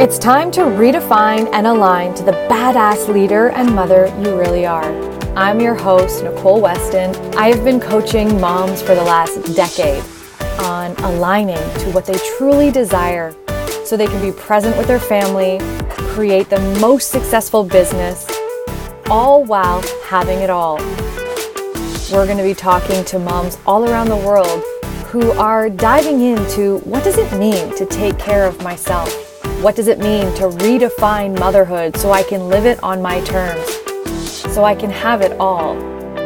It's time to redefine and align to the badass leader and mother you really are. I'm your host, Nicole Weston. I have been coaching moms for the last decade on aligning to what they truly desire so they can be present with their family, create the most successful business, all while having it all. We're going to be talking to moms all around the world who are diving into what does it mean to take care of myself? What does it mean to redefine motherhood so I can live it on my terms, so I can have it all?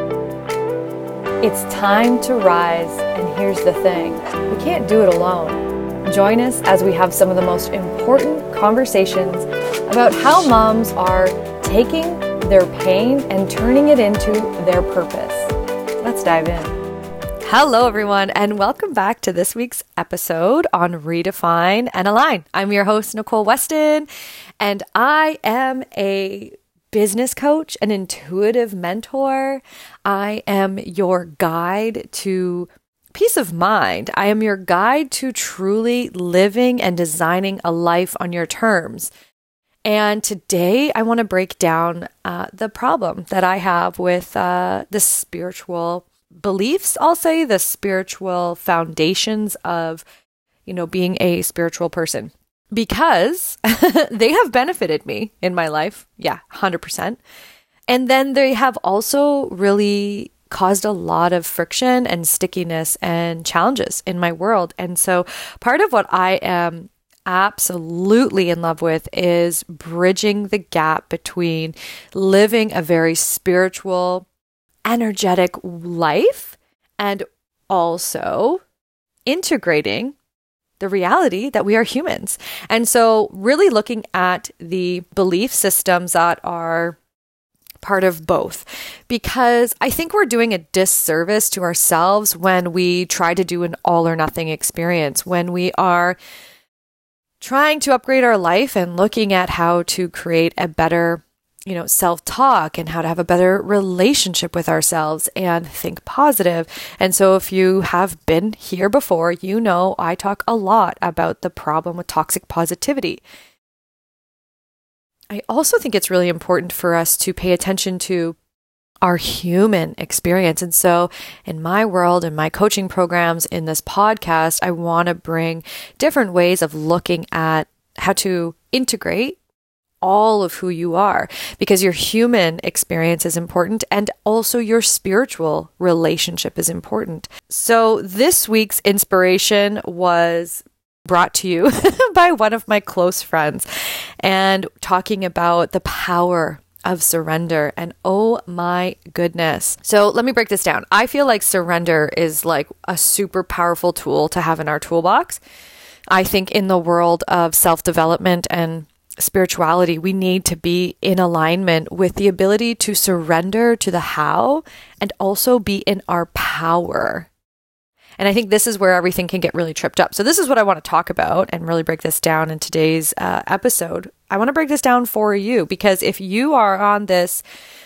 It's time to rise, and here's the thing, we can't do it alone. Join us as we have some of the most important conversations about how moms are taking their pain and turning it into their purpose. Let's dive in. Hello, everyone, and welcome back to this week's episode on Redefine and Align. I'm your host, Nicole Weston, and I am a business coach, an intuitive mentor. I am your guide to peace of mind. I am your guide to truly living and designing a life on your terms. And today I want to break down the problem that I have with the spiritual beliefs, I'll say, the spiritual foundations of, being a spiritual person, because they have benefited me in my life. Yeah, 100%. And then they have also really caused a lot of friction and stickiness and challenges in my world. And so part of what I am absolutely in love with is bridging the gap between living a very spiritual, energetic life and also integrating the reality that we are humans. And so really looking at the belief systems that are part of both, because I think we're doing a disservice to ourselves when we try to do an all or nothing experience, when we are trying to upgrade our life and looking at how to create a better self-talk and how to have a better relationship with ourselves and think positive. And so if you have been here before, I talk a lot about the problem with toxic positivity. I also think it's really important for us to pay attention to our human experience. And so in my world, in my coaching programs, in this podcast, I want to bring different ways of looking at how to integrate all of who you are, because your human experience is important and also your spiritual relationship is important. So this week's inspiration was brought to you by one of my close friends and talking about the power of surrender. And oh my goodness. So let me break this down. I feel like surrender is like a super powerful tool to have in our toolbox. I think in the world of self-development and spirituality, we need to be in alignment with the ability to surrender to the how and also be in our power. And I think this is where everything can get really tripped up. So this is what I want to talk about and really break this down in today's episode. I want to break this down for you, because if you are on this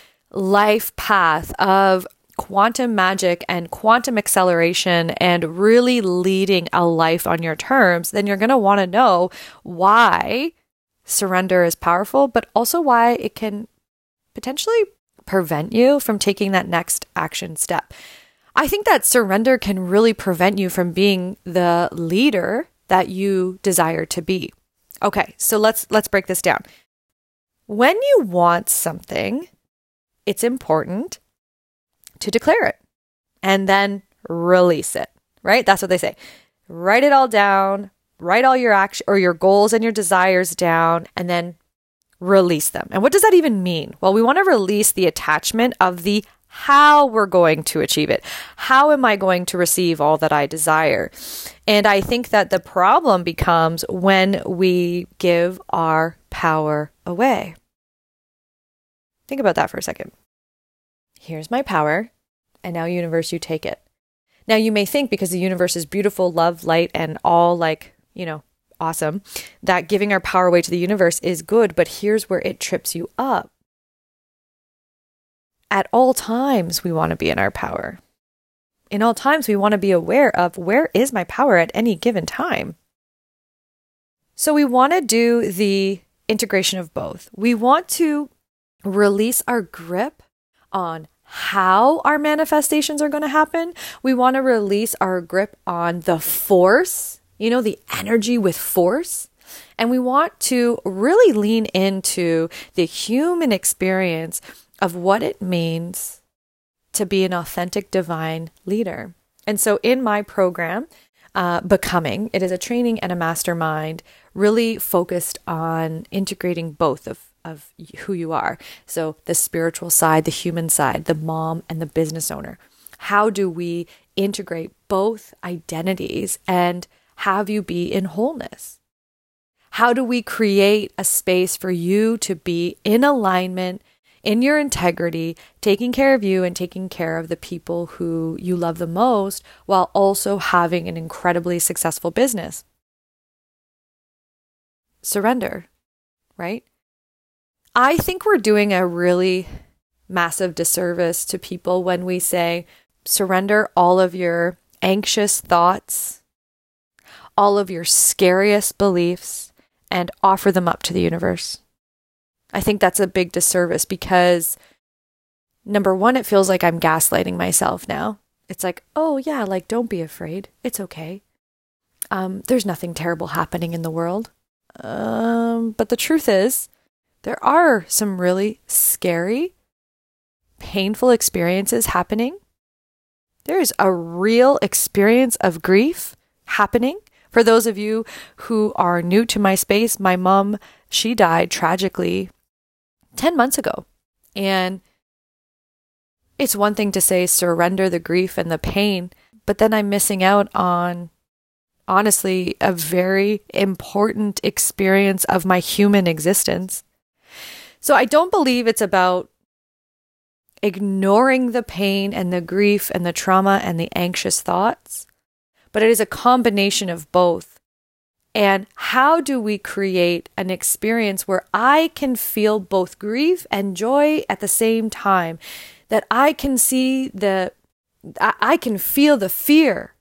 life path of quantum magic and quantum acceleration and really leading a life on your terms, then you're going to want to know why surrender is powerful, but also why it can potentially prevent you from taking that next action step. I think that surrender can really prevent you from being the leader that you desire to be. Okay, so let's break this down. When you want something, it's important to declare it and then release it, right? That's what they say. Write it all down. Write all your action or your goals and your desires down and then release them. And what does that even mean? Well, we want to release the attachment of the how we're going to achieve it. How am I going to receive all that I desire? And I think that the problem becomes when we give our power away. Think about that for a second. Here's my power, and now universe, you take it. Now you may think, because the universe is beautiful, love, light, and all awesome, that giving our power away to the universe is good, but here's where it trips you up. At all times, we want to be in our power. In all times, we want to be aware of where is my power at any given time. So we want to do the integration of both. We want to release our grip on how our manifestations are going to happen. We want to release our grip on the force, the energy with force. And we want to really lean into the human experience of what it means to be an authentic divine leader. And so in my program, Becoming, it is a training and a mastermind really focused on integrating both of who you are. So the spiritual side, the human side, the mom and the business owner. How do we integrate both identities and have you be in wholeness? How do we create a space for you to be in alignment, in your integrity, taking care of you and taking care of the people who you love the most, while also having an incredibly successful business? Surrender, right? I think we're doing a really massive disservice to people when we say, surrender all of your anxious thoughts, all of your scariest beliefs, and offer them up to the universe. I think that's a big disservice because, number one, it feels like I'm gaslighting myself now. It's like, oh yeah, like don't be afraid. It's okay. There's nothing terrible happening in the world. But the truth is, there are some really scary, painful experiences happening. There is a real experience of grief happening. For those of you who are new to my space, my mom, she died tragically 10 months ago. And it's one thing to say surrender the grief and the pain, but then I'm missing out on, honestly, a very important experience of my human existence. So I don't believe it's about ignoring the pain and the grief and the trauma and the anxious thoughts, but it is a combination of both. And how do we create an experience where I can feel both grief and joy at the same time? That I can I can feel the fear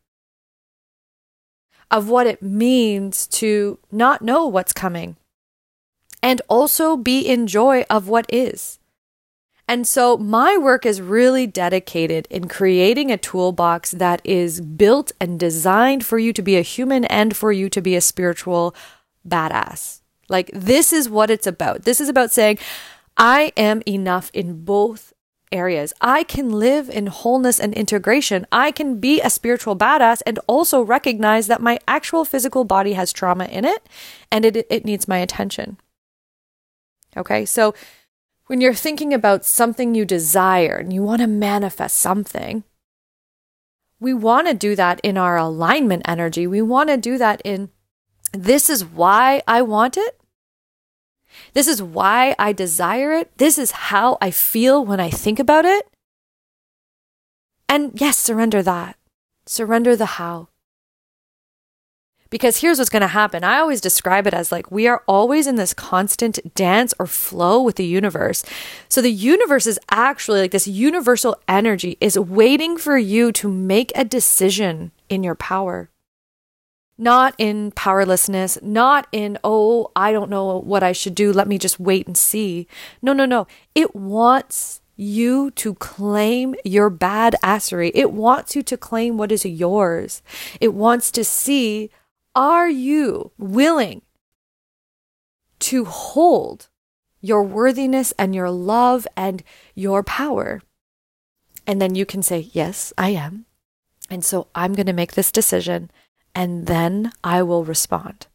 of what it means to not know what's coming and also be in joy of what is. And so my work is really dedicated in creating a toolbox that is built and designed for you to be a human and for you to be a spiritual badass. Like, this is what it's about. This is about saying, I am enough in both areas. I can live in wholeness and integration. I can be a spiritual badass and also recognize that my actual physical body has trauma in it and it needs my attention. Okay, so when you're thinking about something you desire and you want to manifest something, we want to do that in our alignment energy. We want to do that in, this is why I want it. This is why I desire it. This is how I feel when I think about it. And yes, surrender that. Surrender the how. Because here's what's going to happen. I always describe it as like we are always in this constant dance or flow with the universe. So the universe is actually like this universal energy is waiting for you to make a decision in your power. Not in powerlessness, not in, oh, I don't know what I should do. Let me just wait and see. No. It wants you to claim your badassery. It wants you to claim what is yours. It wants to see, are you willing to hold your worthiness and your love and your power? And then you can say, yes, I am. And so I'm going to make this decision and then I will respond.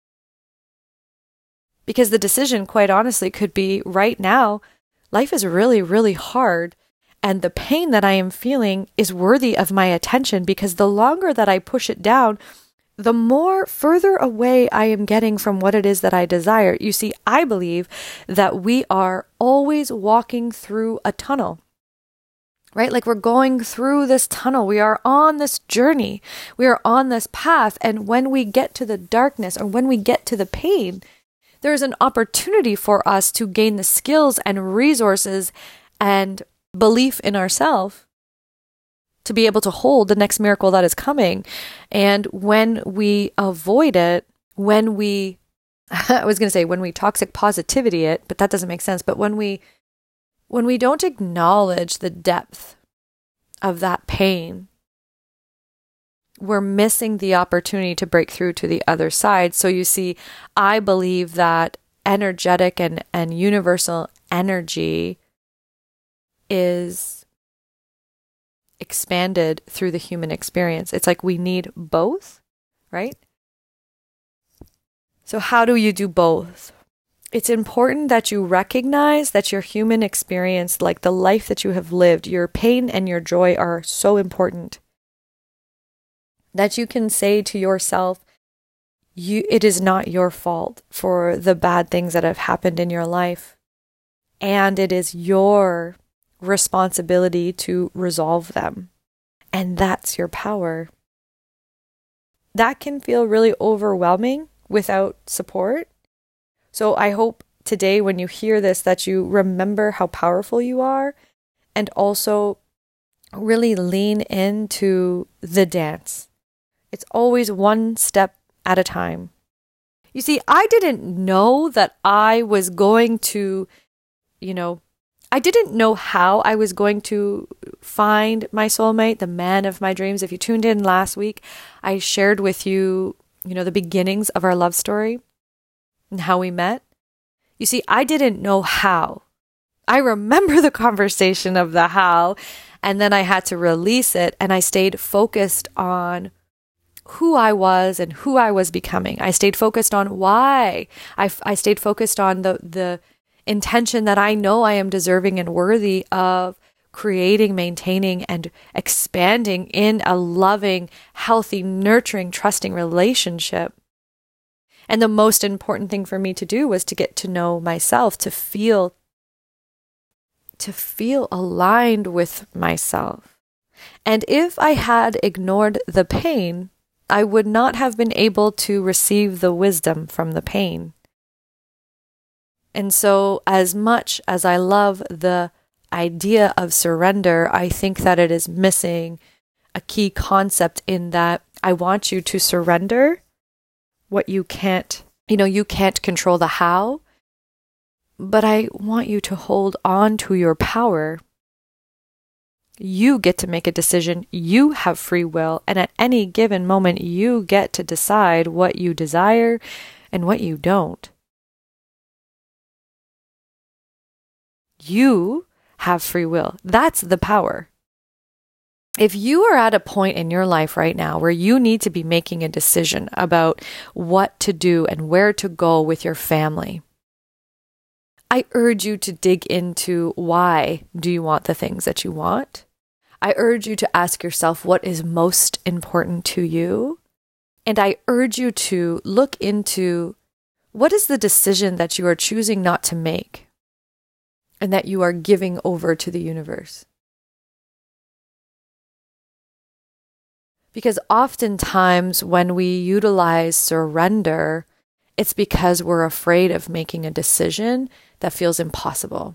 Because the decision, quite honestly, could be right now, life is really, really hard. And the pain that I am feeling is worthy of my attention because the longer that I push it down, the more further away I am getting from what it is that I desire. You see, I believe that we are always walking through a tunnel, right? Like we're going through this tunnel. We are on this journey. We are on this path. And when we get to the darkness or when we get to the pain, there is an opportunity for us to gain the skills and resources and belief in ourselves to be able to hold the next miracle that is coming. And when we avoid it, when we I was going to say when we toxic positivity it, but that doesn't make sense. But when we don't acknowledge the depth of that pain, we're missing the opportunity to break through to the other side. So you see, I believe that energetic and universal energy is expanded through the human experience. It's like we need both, right? So how do you do both? It's important that you recognize that your human experience, like the life that you have lived, your pain and your joy are so important. That you can say to yourself, it is not your fault for the bad things that have happened in your life. And it is your responsibility to resolve them. And that's your power. That can feel really overwhelming without support. So I hope today when you hear this that you remember how powerful you are and also really lean into the dance. It's always one step at a time. You see, I didn't know that I was going to, I didn't know how I was going to find my soulmate, the man of my dreams. If you tuned in last week, I shared with you, the beginnings of our love story and how we met. You see, I didn't know how. I remember the conversation of the how, and then I had to release it, and I stayed focused on who I was and who I was becoming. I stayed focused on why. I stayed focused on the intention that I know I am deserving and worthy of creating, maintaining, and expanding in a loving, healthy, nurturing, trusting relationship. And the most important thing for me to do was to get to know myself, to feel aligned with myself. And if I had ignored the pain, I would not have been able to receive the wisdom from the pain. And so, as much as I love the idea of surrender, I think that it is missing a key concept in that I want you to surrender what you can't, you can't control the how, but I want you to hold on to your power. You get to make a decision. You have free will. And at any given moment, you get to decide what you desire and what you don't. You have free will. That's the power. If you are at a point in your life right now where you need to be making a decision about what to do and where to go with your family, I urge you to dig into why do you want the things that you want. I urge you to ask yourself what is most important to you. And I urge you to look into what is the decision that you are choosing not to make and that you are giving over to the universe. Because oftentimes when we utilize surrender, it's because we're afraid of making a decision that feels impossible.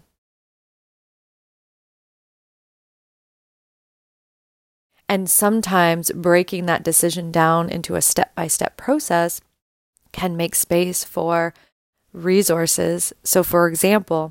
And sometimes breaking that decision down into a step-by-step process can make space for resources. So for example,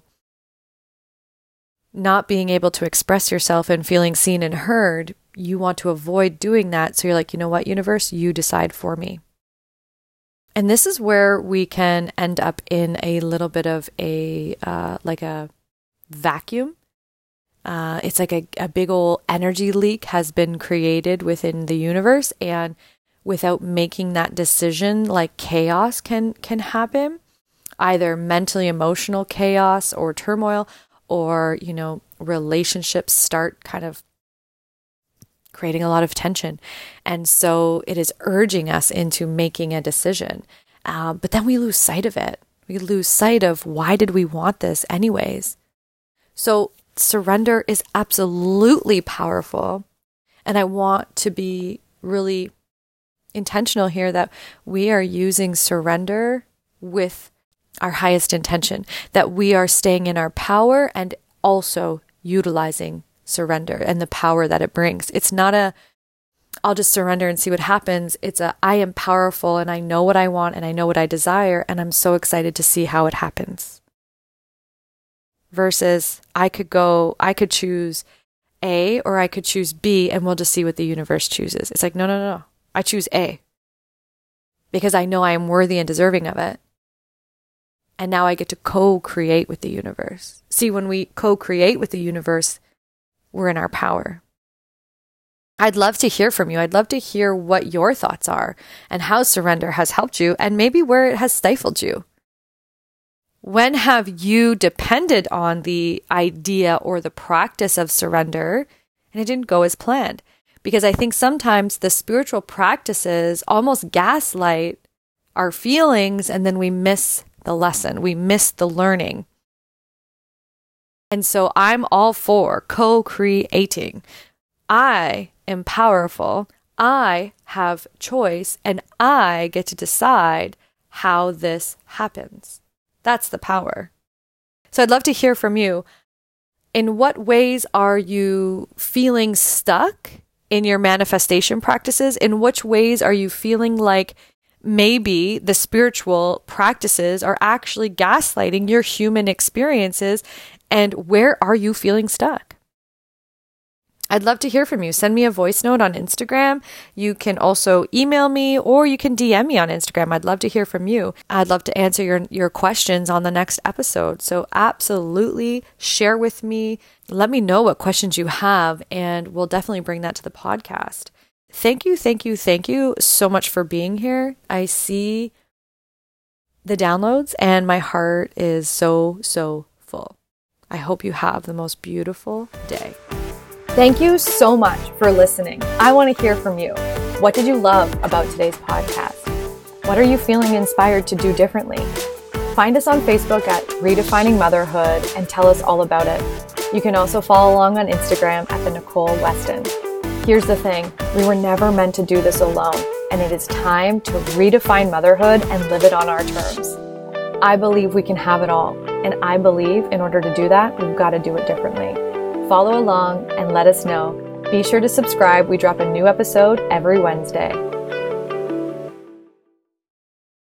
not being able to express yourself and feeling seen and heard, you want to avoid doing that. So you're like, you know what, universe, you decide for me. And this is where we can end up in a little bit of a vacuum. It's like a big old energy leak has been created within the universe, and without making that decision, like chaos can happen, either mentally emotional chaos or turmoil, or relationships start kind of creating a lot of tension. And so it is urging us into making a decision. But then we lose sight of it. We lose sight of why did we want this anyways? So surrender is absolutely powerful. And I want to be really intentional here that we are using surrender with our highest intention, that we are staying in our power and also utilizing surrender and the power that it brings. It's not I'll just surrender and see what happens. It's I am powerful and I know what I want and I know what I desire, and I'm so excited to see how it happens. Versus I could choose A or I could choose B, and we'll just see what the universe chooses. It's like, no. I choose A because I know I am worthy and deserving of it. And now I get to co-create with the universe. See, when we co-create with the universe, we're in our power. I'd love to hear from you. I'd love to hear what your thoughts are and how surrender has helped you and maybe where it has stifled you. When have you depended on the idea or the practice of surrender and it didn't go as planned? Because I think sometimes the spiritual practices almost gaslight our feelings, and then we miss the lesson. We miss the learning. And so I'm all for co-creating. I am powerful. I have choice, and I get to decide how this happens. That's the power. So I'd love to hear from you. In what ways are you feeling stuck in your manifestation practices? In which ways are you feeling like maybe the spiritual practices are actually gaslighting your human experiences? And where are you feeling stuck? I'd love to hear from you. Send me a voice note on Instagram. You can also email me or you can DM me on Instagram. I'd love to hear from you. I'd love to answer your questions on the next episode. So absolutely share with me. Let me know what questions you have, and we'll definitely bring that to the podcast. Thank you so much for being here. I see the downloads and my heart is so full. I hope you have the most beautiful day. Thank you so much for listening. I want to hear from you. What did you love about today's podcast? What are you feeling inspired to do differently? Find us on Facebook at Redefining Motherhood and tell us all about it. You can also follow along on Instagram at the Nicole Weston. Here's the thing, we were never meant to do this alone, and it is time to redefine motherhood and live it on our terms. I believe we can have it all, and I believe in order to do that, we've got to do it differently. Follow along and let us know. Be sure to subscribe. We drop a new episode every Wednesday.